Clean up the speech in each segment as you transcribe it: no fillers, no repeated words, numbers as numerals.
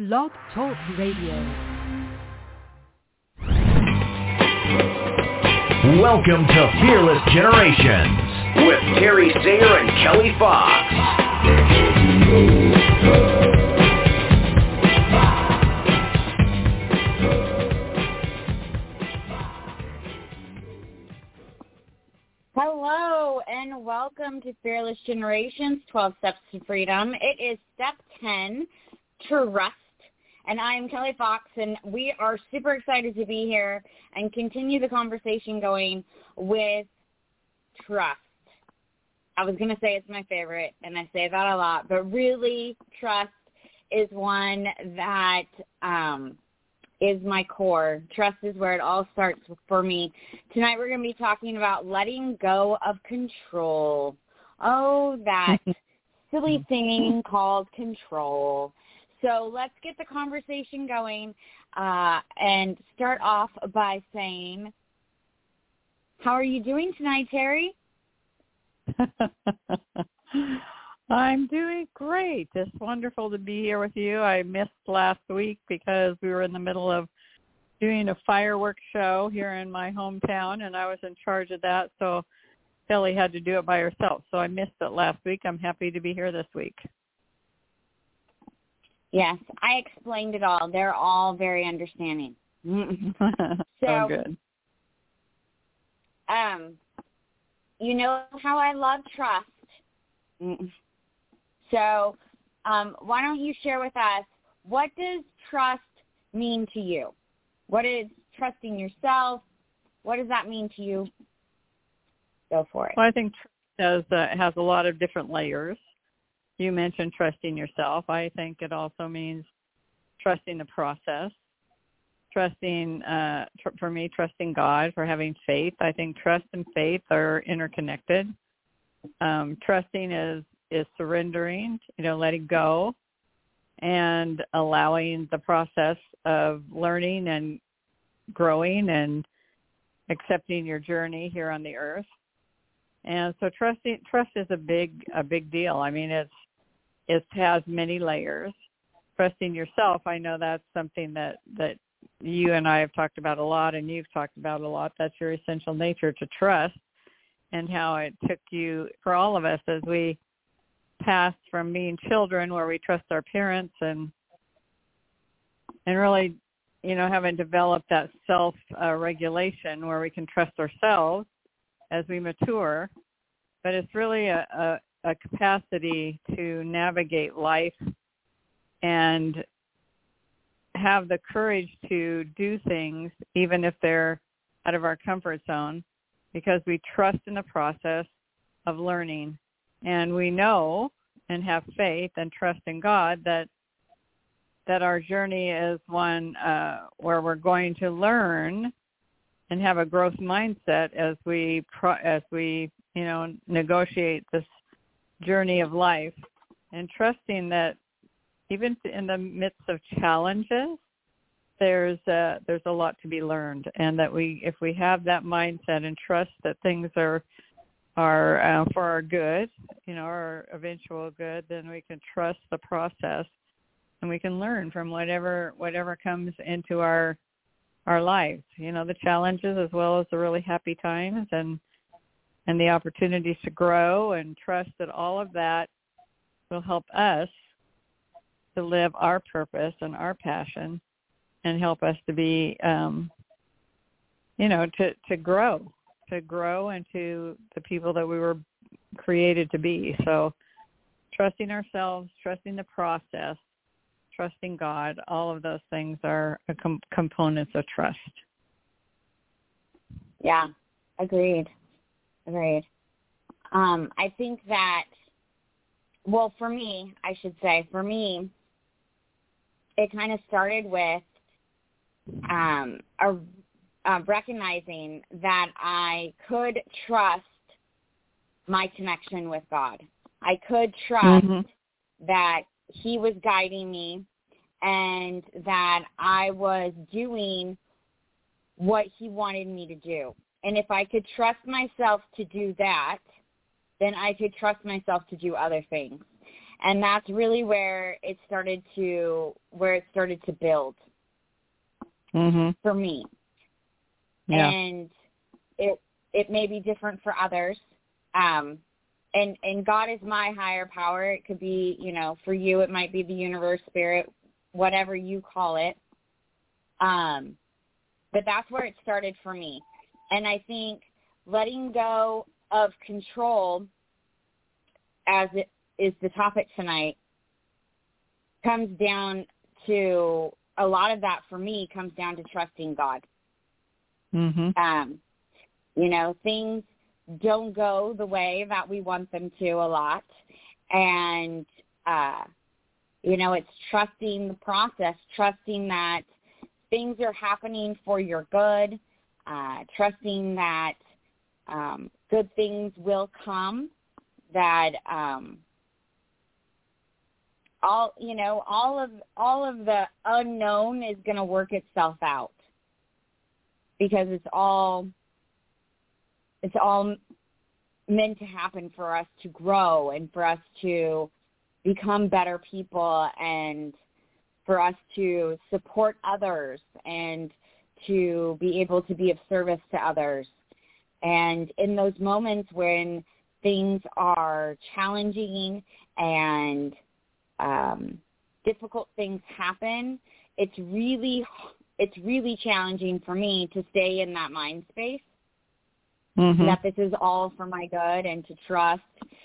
Blog Talk Radio. Welcome to Fearless Generations with Terry Sayer and Kelly Fox. Hello and welcome to Fearless Generations, 12 Steps to Freedom. It is step 10, trust. And I am Kelly Fox, and we are super excited to be here and continue the conversation going with trust. I was going to say it's my favorite, and I say that a lot, but really trust is one that is my core. Trust is where it all starts for me. Tonight we're going to be talking about letting go of control. Oh, that silly thing called control. So let's get the conversation going and start off by saying, how are you doing tonight, Terry? I'm doing great. It's wonderful to be here with you. I missed last week because we were in the middle of doing a fireworks show here in my hometown, and I was in charge of that, so Kelly had to do it by herself. So I missed it last week. I'm happy to be here this week. Yes, I explained it all. They're all very understanding. So good. You know how I love trust. So why don't you share with us, what does trust mean to you? What is trusting yourself? What does that mean to you? Go for it. Well, I think trust has a lot of different layers. You mentioned trusting yourself. I think it also means trusting the process, trusting, for me, trusting God, for having faith. I think trust and faith are interconnected. Trusting is surrendering, letting go and allowing the process of learning and growing and accepting your journey here on the earth. And so trust is a big deal. I mean, it has many layers. Trusting yourself, I know that's something that you and I have talked about a lot, and you've talked about a lot. That's your essential nature, to trust, and how it took you, for all of us, as we passed from being children where we trust our parents and really, haven't developed that self-regulation where we can trust ourselves as we mature. But it's really a capacity to navigate life and have the courage to do things even if they're out of our comfort zone, because we trust in the process of learning. And we know and have faith and trust in God that our journey is one where we're going to learn and have a growth mindset as we negotiate this journey of life, and trusting that even in the midst of challenges, there's a lot to be learned, and that if we have that mindset and trust that things are for our good, our eventual good, then we can trust the process, and we can learn from whatever comes into our lives, the challenges as well as the really happy times and the opportunities to grow, and trust that all of that will help us to live our purpose and our passion, and help us to be, to grow into the people that we were created to be. So trusting ourselves, trusting the process, trusting God, all of those things are components of trust. Yeah, agreed. I think that, well, for me, it kind of started with recognizing that I could trust my connection with God. I could trust that He was guiding me and that I was doing what He wanted me to do. And if I could trust myself to do that, then I could trust myself to do other things. And that's really where it started to build for me. Yeah. And it may be different for others. And God is my higher power. It could be, for you, it might be the universe, spirit, whatever you call it. But that's where it started for me. And I think letting go of control, as it is the topic tonight, comes down to, a lot of that for me comes down to trusting God. Things don't go the way that we want them to a lot. And, it's trusting the process, trusting that things are happening for your good, trusting that good things will come, that all of the unknown is going to work itself out, because it's all meant to happen for us to grow and for us to become better people and for us to support others and to be able to be of service to others. And in those moments when things are challenging and difficult things happen, it's really challenging for me to stay in that mind space, that this is all for my good and to trust.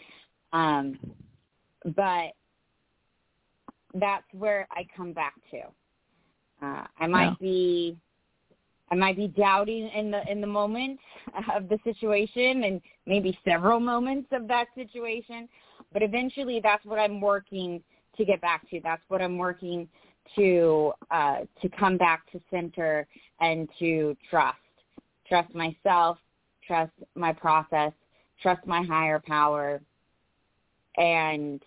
But that's where I come back to. I might be doubting in the moment of the situation, and maybe several moments of that situation, but eventually that's what I'm working to get back to. That's what I'm working to come back to center and to trust myself, trust my process, trust my higher power, and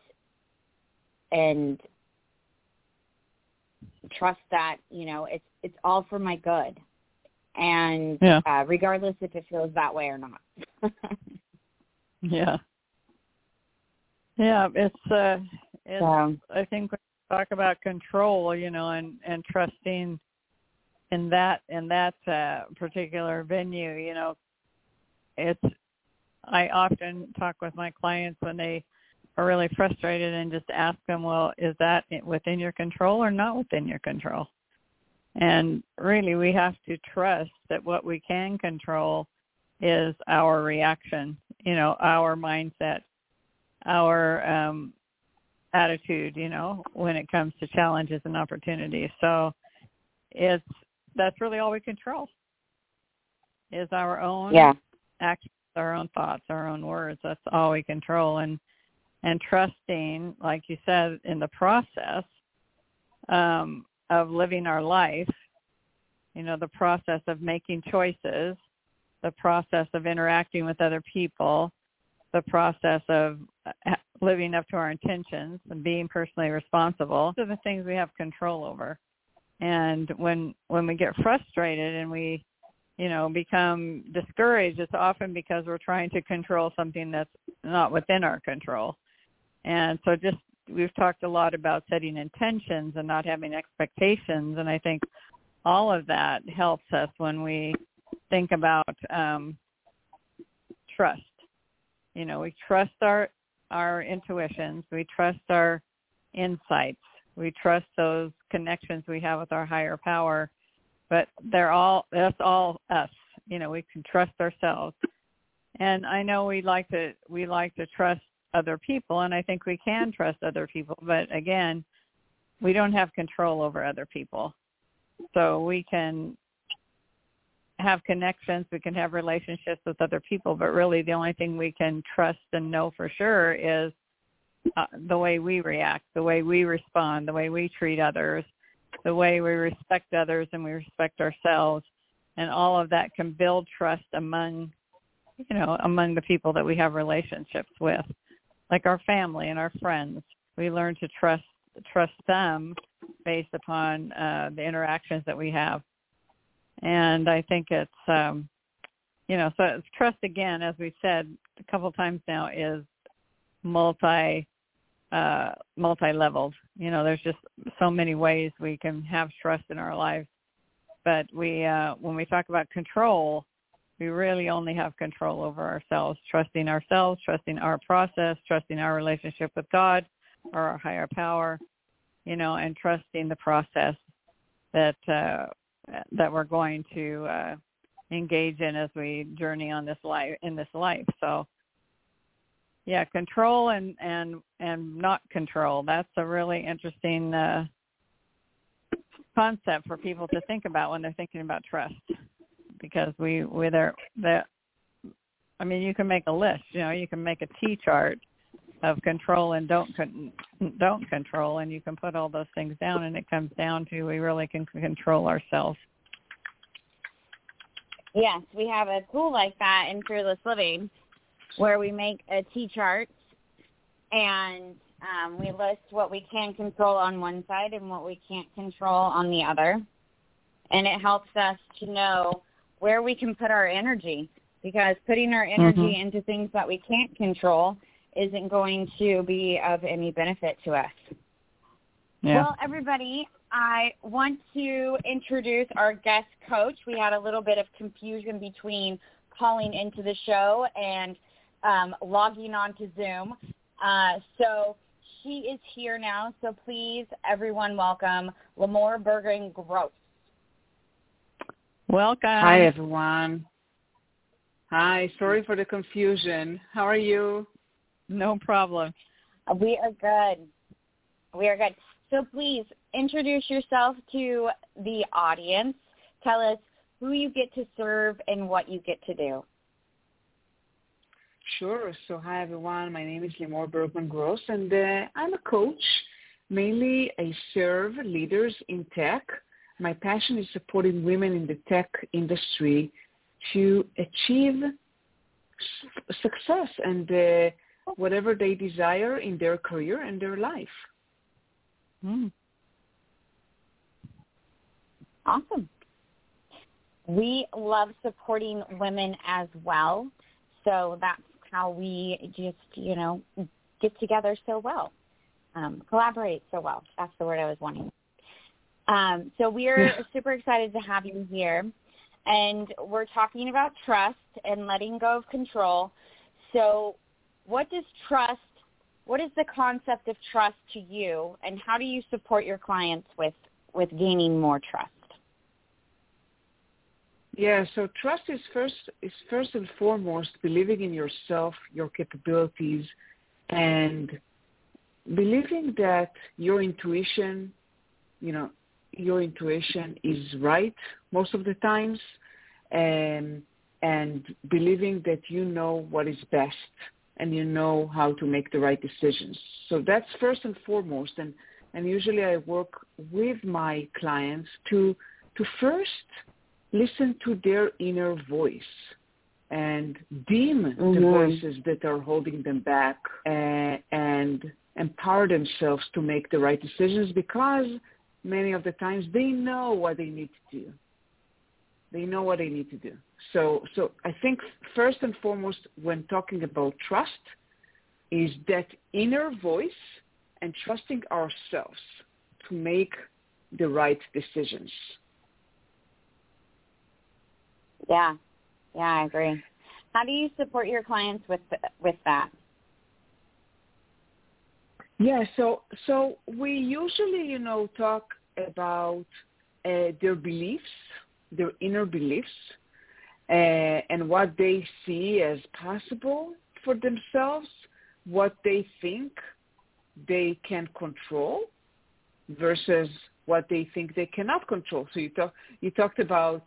trust that it's all for my good, and regardless if it feels that way or not. I think when we talk about control, and trusting in that particular venue, I often talk with my clients when they are really frustrated and just ask them, well, is that within your control or not within your control? And really, we have to trust that what we can control is our reaction, our mindset, our attitude, when it comes to challenges and opportunities. So that's really all we control, is our own actions, our own thoughts, our own words. That's all we control. And trusting, like you said, in the process of living our life, the process of making choices, the process of interacting with other people, the process of living up to our intentions and being personally responsible. Those are the things we have control over. And when we get frustrated and we, become discouraged, it's often because we're trying to control something that's not within our control. And so we've talked a lot about setting intentions and not having expectations. And I think all of that helps us when we think about trust. We trust our intuitions. We trust our insights. We trust those connections we have with our higher power. But that's all us. We can trust ourselves. And I know we like to trust other people, and I think we can trust other people. But again, we don't have control over other people. So we can have connections, we can have relationships with other people, but really the only thing we can trust and know for sure is the way we react, the way we respond, the way we treat others, the way we respect others and we respect ourselves. And all of that can build trust among the people that we have relationships with, like our family and our friends. We learn to trust them based upon the interactions that we have. And I think it's, so it's trust, again, as we said a couple of times now, is multi-layered. multi-leveled. You know, there's just so many ways we can have trust in our lives. But when we talk about control, we really only have control over ourselves, trusting our process, trusting our relationship with God or our higher power, you know, and trusting the process that we're going to engage in as we journey on this life. So, yeah, control and not control. That's a really interesting concept for people to think about when they're thinking about trust, because you can make a list. You know, you can make a T-chart of control and don't control, and you can put all those things down, and it comes down to we really can control ourselves. Yes, we have a tool like that in Fearless Living where we make a T-chart and we list what we can control on one side and what we can't control on the other. And it helps us to know where we can put our energy, because putting our energy into things that we can't control isn't going to be of any benefit to us. Yeah. Well, everybody, I want to introduce our guest coach. We had a little bit of confusion between calling into the show and logging on to Zoom. So she is here now. So please, everyone, welcome Limor Bergen-Gross. Welcome. Hi, everyone. Hi. Sorry for the confusion. How are you? No problem. We are good. So please introduce yourself to the audience. Tell us who you get to serve and what you get to do. Sure. So hi, everyone. My name is Limor Bergen-Gross, and I'm a coach. Mainly, I serve leaders in tech. My passion is supporting women in the tech industry to achieve success and whatever they desire in their career and their life. Awesome. We love supporting women as well. So that's how we just, get together so well, collaborate so well. That's the word I was wanting. So we're super excited to have you here. And we're talking about trust and letting go of control. So what is the concept of trust to you, and how do you support your clients with gaining more trust? Yeah, so trust is first and foremost believing in yourself, your capabilities, and believing that your intuition is right most of the times, and believing that you know what is best and you know how to make the right decisions. So that's first and foremost. And usually I work with my clients to first listen to their inner voice and dim the voices that are holding them back, and empower themselves to make the right decisions, because many of the times they know what they need to do. So I think first and foremost when talking about trust is that inner voice and trusting ourselves to make the right decisions. Yeah, I agree. How do you support your clients with that? Yeah, so we usually, talk about their beliefs, their inner beliefs, and what they see as possible for themselves, what they think they can control versus what they think they cannot control. So you talked about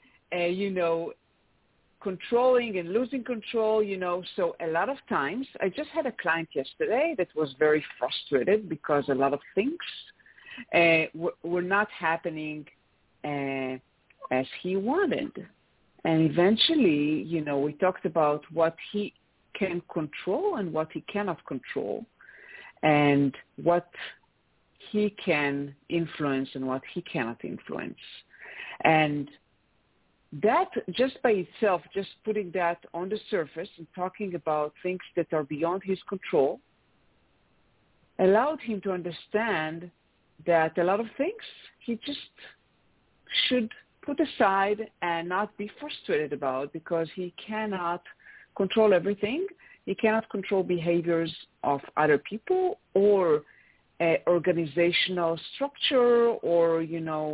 controlling and losing control, so a lot of times, I just had a client yesterday that was very frustrated because a lot of things were not happening as he wanted. And eventually, we talked about what he can control and what he cannot control, and what he can influence and what he cannot influence. And that just by itself, just putting that on the surface and talking about things that are beyond his control, allowed him to understand that a lot of things he just should put aside and not be frustrated about, because he cannot control everything. He cannot control behaviors of other people or organizational structure or,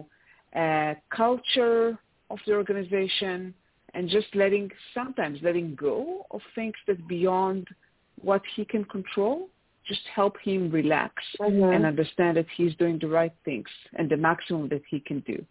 culture of the organization, and just sometimes letting go of things that beyond what he can control just help him relax and understand that he's doing the right things and the maximum that he can do.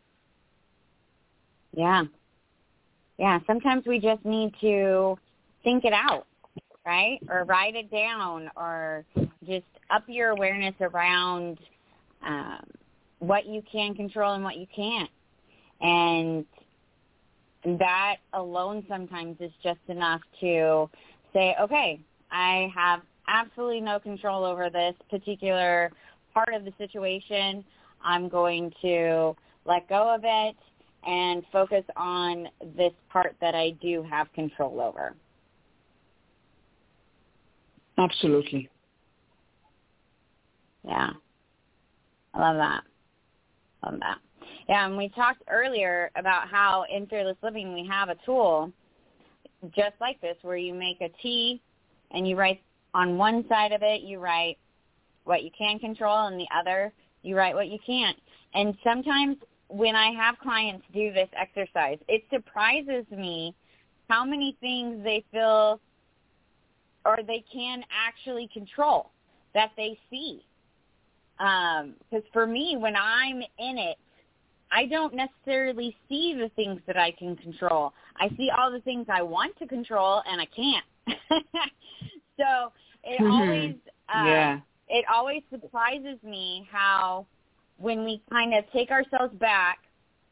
Yeah. Yeah, sometimes we just need to think it out, right? Or write it down, or just up your awareness around what you can control and what you can't. And that alone sometimes is just enough to say, okay, I have absolutely no control over this particular part of the situation. I'm going to let go of it and focus on this part that I do have control over. Absolutely. Yeah. I love that. Love that. Yeah, and we talked earlier about how in Fearless Living we have a tool just like this where you make a T and you write on one side of it, you write what you can control, and the other, you write what you can't. And sometimes when I have clients do this exercise, it surprises me how many things they feel or they can actually control that they see. Because for me, when I'm in it, I don't necessarily see the things that I can control. I see all the things I want to control, and I can't. So it always surprises me how when we kind of take ourselves back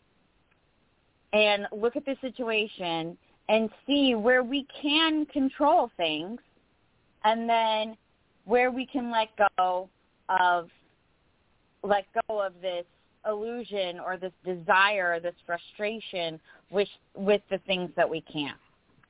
and look at the situation and see where we can control things, and then where we can let go of this illusion or this desire or this frustration with the things that we can't.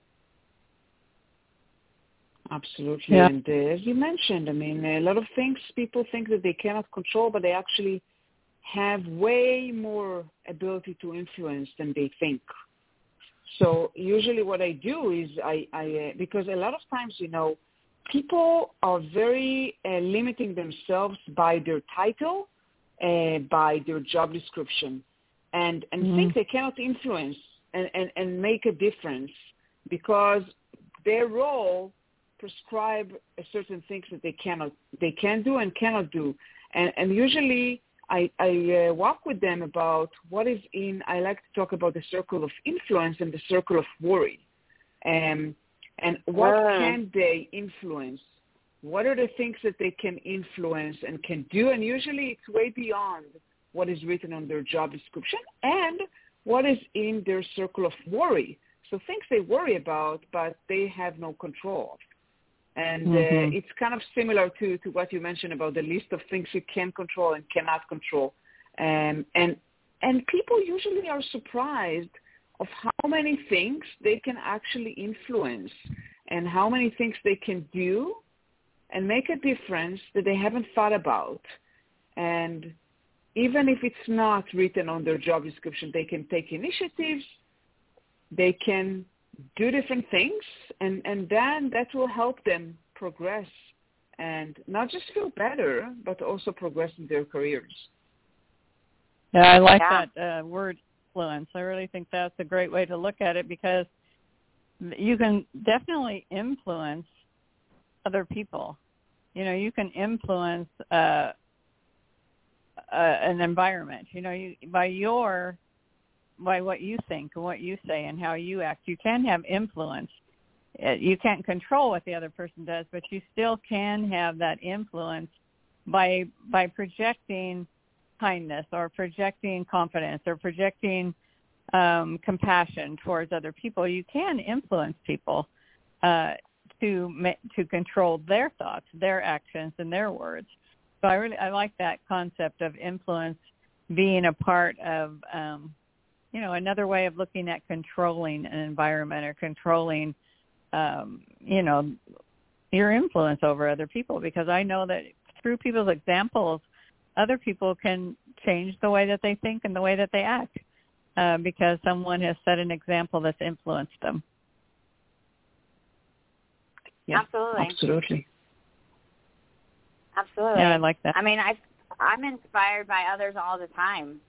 Absolutely. Yeah. And as you mentioned, a lot of things people think that they cannot control, but they actually have way more ability to influence than they think. So usually what I do is I because a lot of times, people are very limiting themselves by their title, by their job description, and think they cannot influence and make a difference because their role prescribe certain things that they can do and cannot do. And usually I walk with them about what is I like to talk about the circle of influence and the circle of worry. And what can they influence? What are the things that they can influence and can do? And usually it's way beyond what is written on their job description and what is in their circle of worry. So things they worry about, but they have no control of. And it's kind of similar to what you mentioned about the list of things you can control and cannot control. And people usually are surprised of how many things they can actually influence and how many things they can do and make a difference that they haven't thought about. And even if it's not written on their job description, they can take initiatives, they can do different things, and then that will help them progress and not just feel better, but also progress in their careers. Yeah, I like that word influence. I really think that's a great way to look at it because you can definitely influence other people. You can influence an environment. By what you think and what you say and how you act, you can have influence. You can't control what the other person does, but you still can have that influence by projecting kindness or projecting confidence or projecting compassion towards other people. You can influence people to control their thoughts, their actions, and their words. So I like that concept of influence being a part of another way of looking at controlling an environment or controlling, your influence over other people. Because I know that through people's examples, other people can change the way that they think and the way that they act because someone has set an example that's influenced them. Yeah, Absolutely. Absolutely. Yeah, I like that. I mean, I'm inspired by others all the time.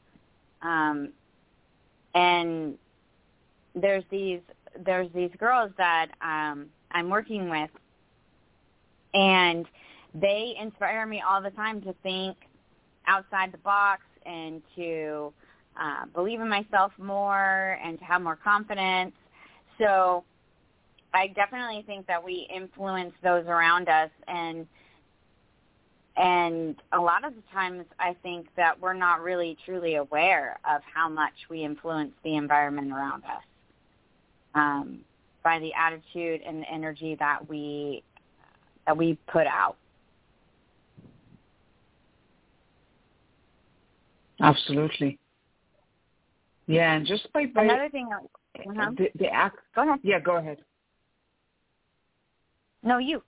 And there's these girls that I'm working with, and they inspire me all the time to think outside the box and to believe in myself more and to have more confidence. So I definitely think that we influence those around us, and a lot of the times I think that we're not really truly aware of how much we influence the environment around us by the attitude and the energy that we put out. Absolutely. Yeah, and just by another thing. The act. Go ahead. Yeah, go ahead. No, you.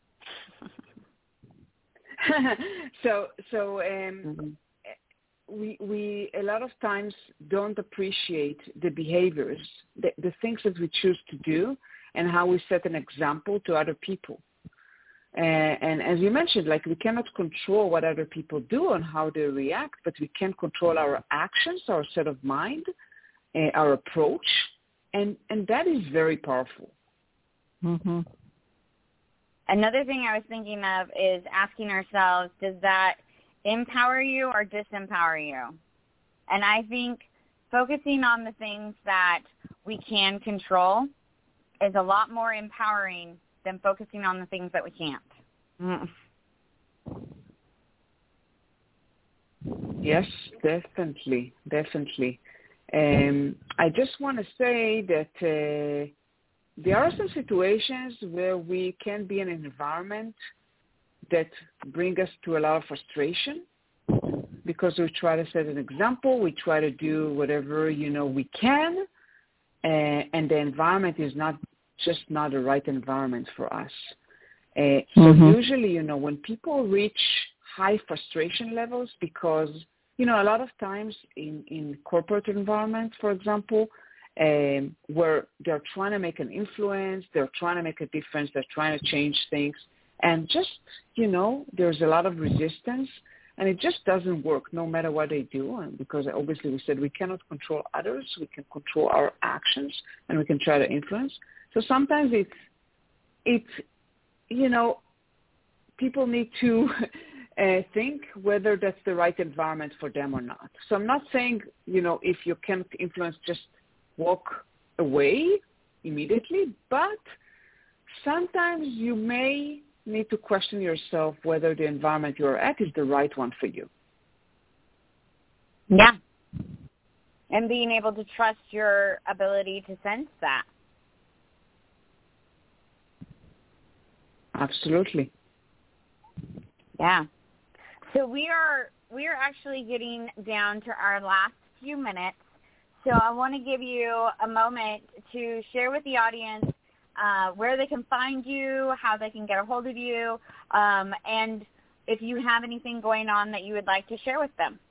We a lot of times don't appreciate the behaviors, the things that we choose to do, and how we set an example to other people. And as you mentioned, like, we cannot control what other people do and how they react, but we can control our actions, our set of mind, our approach, and that is very powerful. Mm-hmm. Another thing I was thinking of is asking ourselves, does that empower you or disempower you? And I think focusing on the things that we can control is a lot more empowering than focusing on the things that we can't. Yes, definitely. I just want to say that there are some situations where we can be in an environment that bring us to a lot of frustration because we try to set an example, we try to do whatever, we can, and the environment is not the right environment for us. So usually, when people reach high frustration levels, because, a lot of times in corporate environments, for example, where they're trying to make an influence, they're trying to make a difference, they're trying to change things, and just, there's a lot of resistance, and it just doesn't work no matter what they do. And because obviously we said we cannot control others, we can control our actions, and we can try to influence. So sometimes it's people need to think whether that's the right environment for them or not. So I'm not saying, if you can't influence, just walk away immediately, but sometimes you may need to question yourself whether the environment you're at is the right one for you. Yeah. And being able to trust your ability to sense that. Absolutely. Yeah. So we are actually getting down to our last few minutes. So I want to give you a moment to share with the audience where they can find you, how they can get a hold of you, and if you have anything going on that you would like to share with them.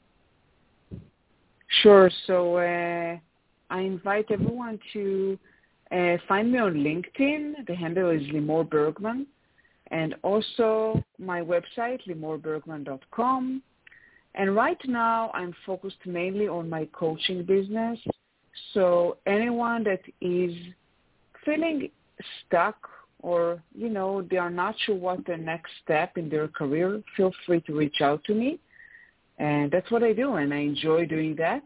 Sure. So I invite everyone to find me on LinkedIn. The handle is Limor Bergman. And also my website, limorbergman.com. And right now I'm focused mainly on my coaching business. So anyone that is feeling stuck or, they are not sure what the next step in their career, feel free to reach out to me. And that's what I do, and I enjoy doing that.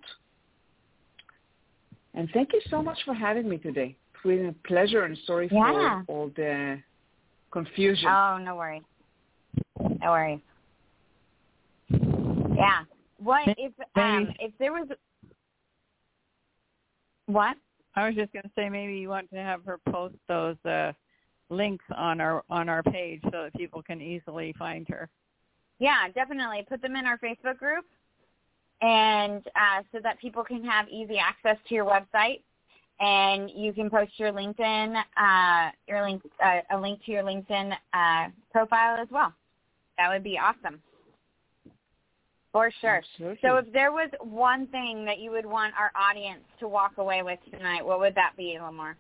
And thank you so much for having me today. It's been a pleasure, and sorry for all the confusion. Oh, no worries. No worries. Yeah. What if there was what? I was just going to say maybe you want to have her post those links on our page so that people can easily find her. Yeah, definitely. Put them in our Facebook group, and so that people can have easy access to your website. And you can post your LinkedIn, a link to your LinkedIn profile as well. That would be awesome. For sure. Absolutely. So if there was one thing that you would want our audience to walk away with tonight, what would that be, Lamar?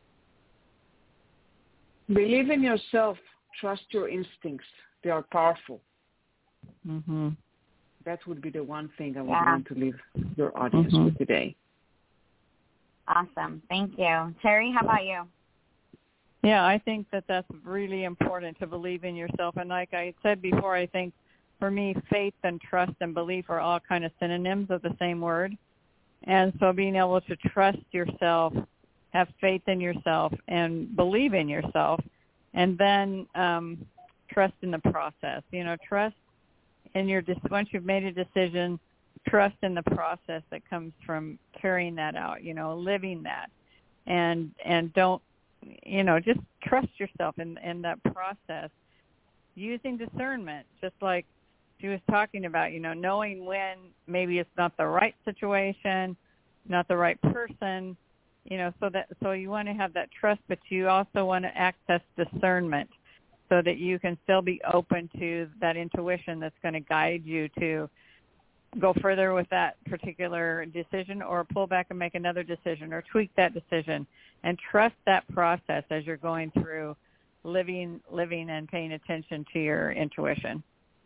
Believe in yourself. Trust your instincts. They are powerful. Mm-hmm. That would be the one thing I would want to leave your audience with today. Awesome. Thank you. Terry, how about you? Yeah, I think that that's really important, to believe in yourself. And like I said before, I think for me, faith and trust and belief are all kind of synonyms of the same word. And so being able to trust yourself, have faith in yourself, and believe in yourself, and then trust in the process. You know, trust in once you've made a decision, trust in the process that comes from carrying that out, you know, living that. And don't, you know, just trust yourself in that process, using discernment, just like she was talking about, you know, knowing when maybe it's not the right situation, not the right person, you know, so you want to have that trust, but you also want to access discernment so that you can still be open to that intuition that's going to guide you to go further with that particular decision, or pull back and make another decision, or tweak that decision, and trust that process as you're going through living and paying attention to your intuition.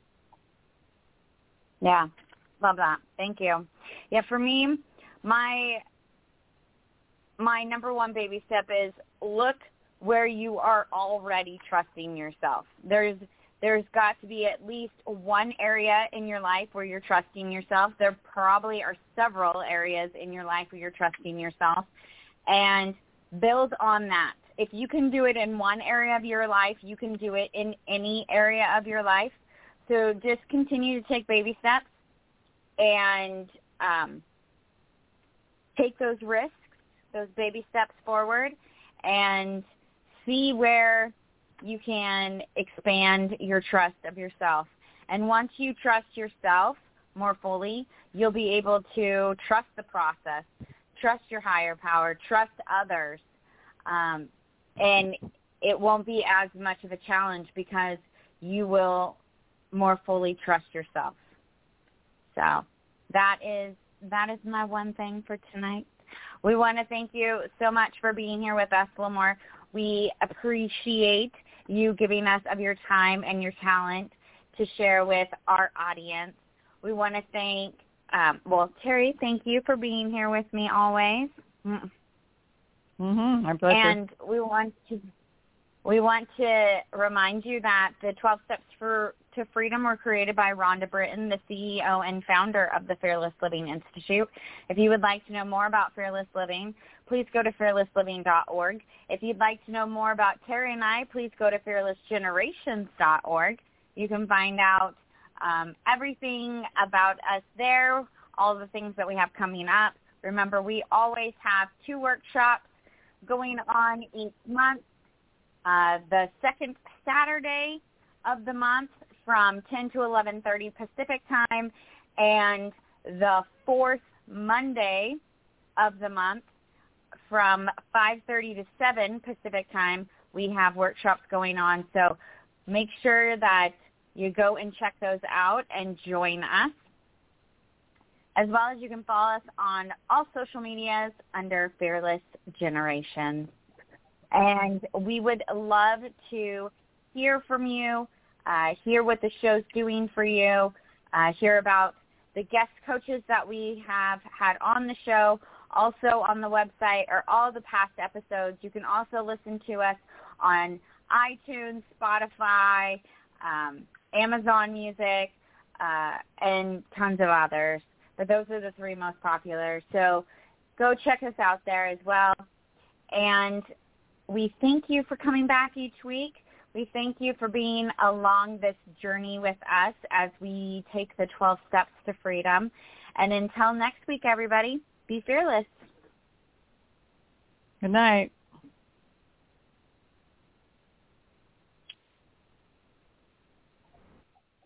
Yeah, love that. Thank you. Yeah, for me, my number one baby step is look where you are already trusting yourself. There's got to be at least one area in your life where you're trusting yourself. There probably are several areas in your life where you're trusting yourself, and build on that. If you can do it in one area of your life, you can do it in any area of your life. So just continue to take baby steps and take those risks, those baby steps forward, and see where you can expand your trust of yourself. And once you trust yourself more fully, you'll be able to trust the process, trust your higher power, trust others, and it won't be as much of a challenge because you will more fully trust yourself. So that is my one thing for tonight. We want to thank you so much for being here with us, Lamar. We appreciate you giving us of your time and your talent to share with our audience. We want to thank, Terry, thank you for being here with me always. My pleasure. And we want to remind you that the 12 Steps to Freedom were created by Rhonda Britton, the CEO and founder of the Fearless Living Institute. If you would like to know more about Fearless Living, please go to fearlessliving.org. If you'd like to know more about Terry and I, please go to fearlessgenerations.org. You can find out everything about us there, all the things that we have coming up. Remember, we always have 2 workshops going on each month. The second Saturday of the month from 10 to 11:30 Pacific time, and the fourth Monday of the month from 5:30 to 7 Pacific time, we have workshops going on. So make sure that you go and check those out and join us. As well as you can follow us on all social medias under Fearless Generations. And we would love to hear from you, hear what the show's doing for you, hear about the guest coaches that we have had on the show. Also on the website are all the past episodes. You can also listen to us on iTunes, Spotify, Amazon Music, and tons of others. But those are the 3 most popular. So go check us out there as well. And we thank you for coming back each week. We thank you for being along this journey with us as we take the 12 steps to freedom. And until next week, everybody, be fearless. Good night.